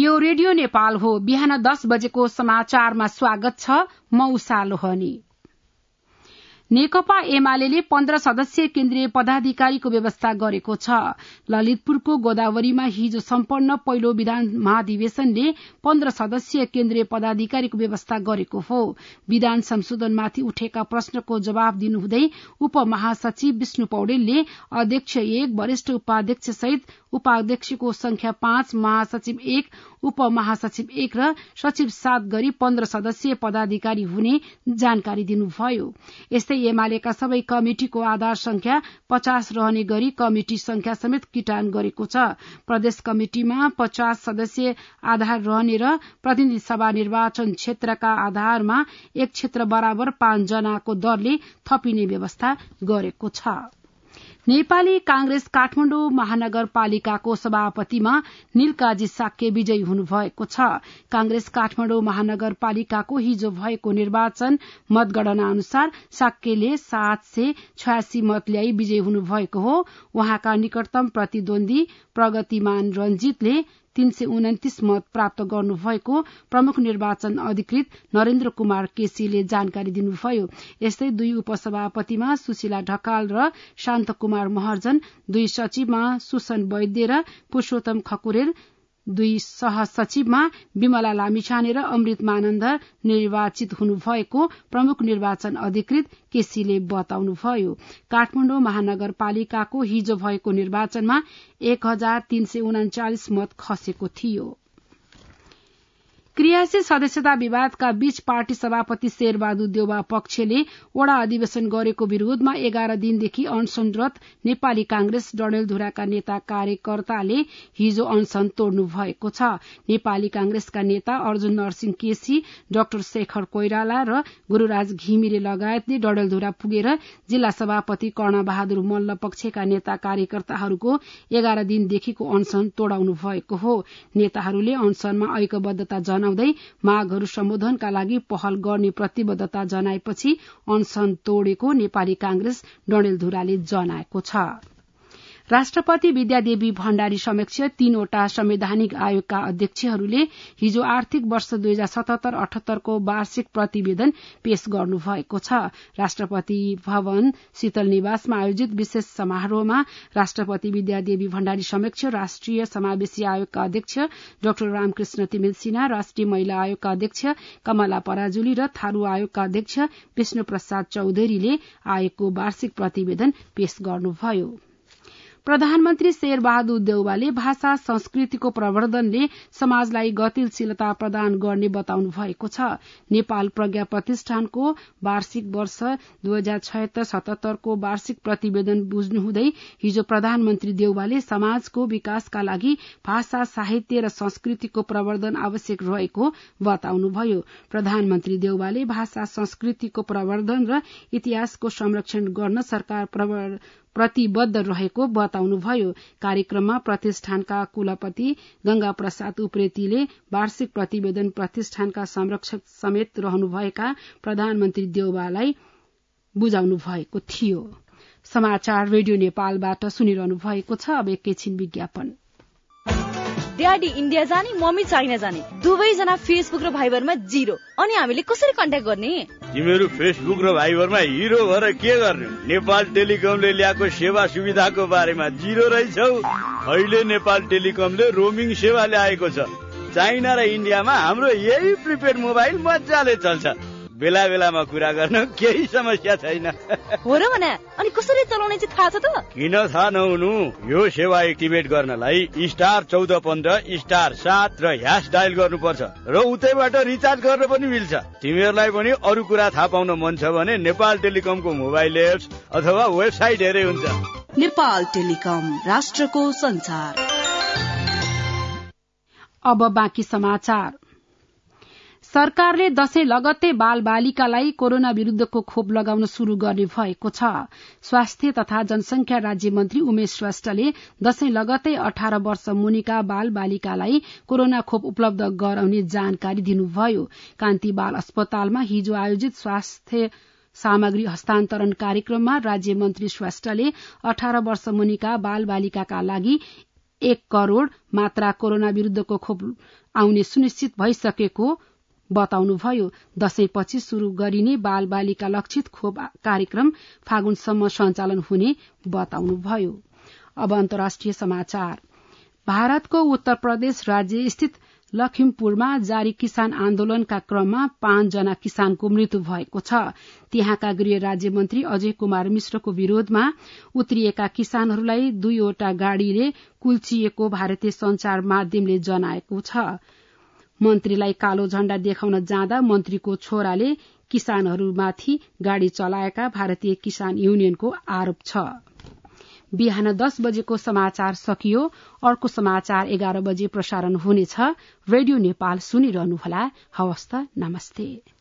यो रेडियो नेपाल हो। बिहान 10 बजेको समाचारमा स्वागत छ। म उषा लोहनी। नेकपा एमाले 15 सदस्यीय केन्द्रीय पदाधिकारीको व्यवस्था गरेको छ। ललितपुरको गोदावरीमा हिजो सम्पन्न पहिलो विधान महाधिवेशनले 15 सदस्यीय केन्द्रीय पदाधिकारीको व्यवस्था गरेको हो। विधान संशोधनमाथि उठेका प्रश्नको जवाब दिनुहुँदै उपमहासचिव विष्णु पौडेलले अध्यक्ष 1, वरिष्ठ उपाध्यक्ष सहित उपाध्यक्षको संख्या 5, महासचिव 1, उपमहासचिव 1 र सचिव 7 गरी 15 सदस्यीय पदाधिकारी हुने जानकारी दिनुभयो। यस्तै एमालेका सबै कमिटिको आधार संख्या 50 रहने गरी कमिटी संख्या समेत किटान गरेको छ। प्रदेश कमिटिमा 50 सदस्यीय आधार रहने र प्रतिनिधि सभा निर्वाचन क्षेत्रका आधारमा 1 क्षेत्र बराबर 5 जनाको दरले थपिने व्यवस्था गरेको छ। नेपाली कांग्रेस काठमाडौँ महानगरपालिकाको सभापतिमा नीलकाजी साक्य विजयी हुनुभएको छ। कांग्रेस काठमाडौँ महानगरपालिकाको हिजो भएको निर्वाचन मतगणना अनुसार साक्यले 786 मत ल्याई विजयी हुनुभएको हो। उहाँका निकटतम प्रतिद्वन्दी प्रगतिमान रञ्जितले 329 मत प्राप्त गर्नुभएको प्रमुख निर्वाचन अधिकृत नरेन्द्र कुमार केसीले जानकारी दिनुभयो। यस्तै 2 उपसभापतिमा सुशीला ढकाल र शान्त कुमार महर्जन, 2 सचिवमा सुसन वैद्य र पुरूषोत्तम खकुरेल, 2 सहसचिवमा विमला लामिछाने र अमृत मानन्द निर्वाचित हुनुभएको प्रमुख निर्वाचन अधिकृत केसीले बताउनुभयो। काठमाडौँ महानगरपालिकाको हिजो भएको निर्वाचनमा 1339 मत खसेको थियो। क्रियाशील सदस्यता विवादका बीच पार्टी सभापति शेरबहादुर देउवा पक्षले वडा अधिवेशन गरेको विरोधमा 11 दिनदेखि अनशनरत नेपाली कांग्रेस डडेलधुराका नेता कार्यकर्ताले हिजो अनशन तोड्नु भएको छ। नेपाली कांग्रेसका नेता अर्जुन नरसिंह केसी, डाक्टर शेखर कोइराला र गुरूराज घिमिरे लगायतले डडेलधुरा पुगेर जिल्ला सभापति कर्णबहादुर मल्ल पक्षका नेता कार्यकर्ताहरूको 11 दिनदेखिको अनशन तोडाउनु भएको हो। नेताहरूले अनशनमा ऐक्यबद्धता जनाउँदै मागहरू सम्बोधनका लागि पहल गर्ने प्रतिबद्धता जनाएपछि अनशन तोडेको नेपाली कांग्रेस डडेलधुराले जनाएको छ। राष्ट्रपति विद्यादेवी भण्डारी समक्ष 3 वटा संवैधानिक आयोगका अध्यक्षहरूले हिजो आर्थिक वर्ष 2077-78 को वार्षिक प्रतिवेदन पेश गर्नुभएको छ। राष्ट्रपति भवन शीतल निवासमा आयोजित विशेष समारोहमा राष्ट्रपति विद्यादेवी भण्डारी समक्ष राष्ट्रिय समावेशी आयोगका अध्यक्ष डाक्टर रामकृष्ण तिमिल सिन्हा, राष्ट्रिय महिला आयोगका अध्यक्ष कमला पराजुली र थारू आयोगका अध्यक्ष विष्णु प्रसाद चौधरीले आयोगको वार्षिक प्रतिवेदन पेश गर्नुभयो। प्रधानमन्त्री शेरबहादुर देउवाले भाषा संस्कृतिको प्रवर्धनले समाजलाई गतिशीलता प्रदान गर्ने बताउनु भएको छ। नेपाल प्रज्ञा प्रतिष्ठानको वार्षिक वर्ष 2076-77 को वार्षिक प्रतिवेदन बुझ्नुहुँदै हिजो प्रधानमन्त्री देउवाले समाजको विकासका लागि भाषा, साहित्य र संस्कृतिको प्रवर्धन आवश्यक रहेको बताउनुभयो। प्रधानमन्त्री देउवाले भाषा संस्कृतिको प्रवर्धन र इतिहासको संरक्षण गर्न सरकार प्रतिबद्ध रहेको बताउनुभयो। कार्यक्रममा प्रतिष्ठानका कुलपति गंगा प्रसाद उप्रेतीले वार्षिक प्रतिवेदन प्रतिष्ठानका संरक्षक समेत रहनुभएका प्रधानमन्त्री देउवालाई बुझाउनु भएको थियो। समाचार रेडियो नेपालबाट सुनिरहनु भएको छ। अब एकैछिन विज्ञापन। ड्याडी इन्डिया जाने, मम्मी चाइना जाने, दुवैजना फेसबुक र भाइबरमा 0। अनि हामीले कसरी कन्ट्याक्ट गर्ने? तिमीहरू फेसबुक र भाइबरमा हिरो भएर के गर्ने? नेपाल टेलिकमले ल्याएको सेवा सुविधाको बारेमा 0 रहेछौ। अहिले नेपाल टेलिकमले रोमिङ सेवा ल्याएको छ। चाइना र इन्डियामा हाम्रो यही प्रिपेड मोबाइल मजाले चल्छ। बेला बेलामा कुरा गर्न केही समस्या छैन। हो र भने अनि कसरी चलाउने चाहिँ थाहा छ त? किन थाहा नहुनु? यो सेवा एक्टिभेट गर्नलाई *1415*7 र # डायल गर्नुपर्छ र उतैबाट रिचार्ज गर्न पनि मिल्छ। तिमीहरूलाई पनि अरू कुरा थाहा पाउन मन छ भने नेपाल टेलिकमको मोबाइल एप्स अथवा वेबसाइट हेरे हुन्छ। नेपाल टेलिकम, राष्ट्रको संचार। अब बाँकी समाचार। सरकारले दशैं लगत्तै बाल बालिकालाई कोरोना विरूद्धको खोप लगाउन शुरू गर्ने भएको छ। स्वास्थ्य तथा जनसंख्या राज्य मन्त्री उमेश श्रेष्ठले दशैं लगत्तै 18 वर्ष मुनिका बाल बालिकालाई कोरोना खोप उपलब्ध गराउने जानकारी दिनुभयो। कान्ति बाल अस्पतालमा हिजो आयोजित स्वास्थ्य सामग्री हस्तान्तरण कार्यक्रममा राज्य मन्त्री श्रेष्ठले 18 वर्ष मुनिका बाल बालिकाका लागि 1 करोड़ मात्रा कोरोना विरूद्धको खोप आउने सुनिश्चित भइसकेको बताउनुभयो। दशैंपछि शुरू गरिने बाल बालिका लक्षित खोप कार्यक्रम फागुनसम्म सञ्चालन हुने बताउनुभयो। अब अन्तर्राष्ट्रिय समाचार। भारतको उत्तर प्रदेश राज्य स्थित लखिमपुरमा जारी किसान आन्दोलनका क्रममा 5 जना किसानको मृत्यु भएको छ। त्यहाँका गृह राज्य मन्त्री अजय कुमार मिश्रको विरोधमा उत्रिएका किसानहरूलाई 2 वटा गाड़ीले कुल्चिएको भारतीय संचार माध्यमले जनाएको छ। मन्त्रीलाई कालो झण्डा देखाउन जाँदा मन्त्रीको छोराले किसानहरूमाथि गाड़ी चलाएका भारतीय किसान युनियनको आरोप छ। बिहान 10 बजेको समाचार सकियो। अर्को समाचार 11 बजे प्रसारण हुनेछ। रेडियो नेपाल सुनिरहनुहोला। हवस् त, नमस्ते।